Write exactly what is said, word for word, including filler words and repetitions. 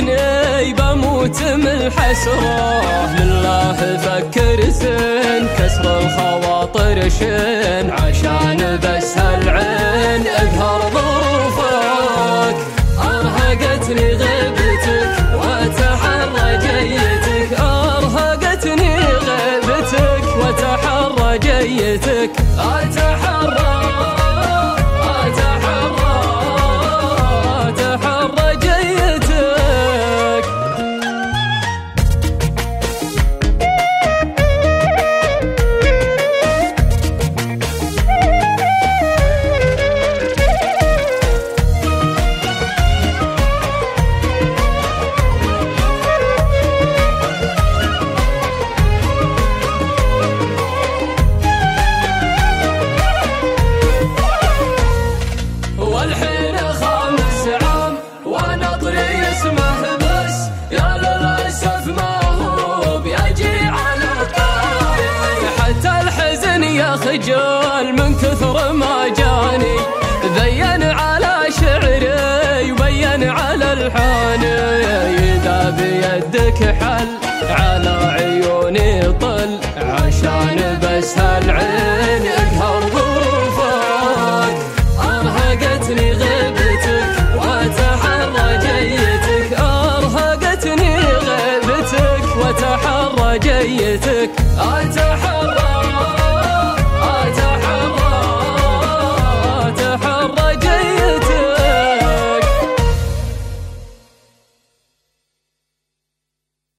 جيتني بموت من الحسرة، لله فكر سن كسر الخواطر شن، عشان بس هالعين اقهر ظروفك. ارهقتني غيبتك وتحرى جيتك، ارهقتني غيبتك وتحرى جيتك، اتحرى خجل من كثر ما جاني، بين على شعري وبين على الحاني، إذا بيدك حل على عيوني طل، عشان بس هالعين اقهر ظروفك. ارهقتني غيبتك وتحرى جيتك، ارهقتني غيبتك وتحرى جيتك، اتحرى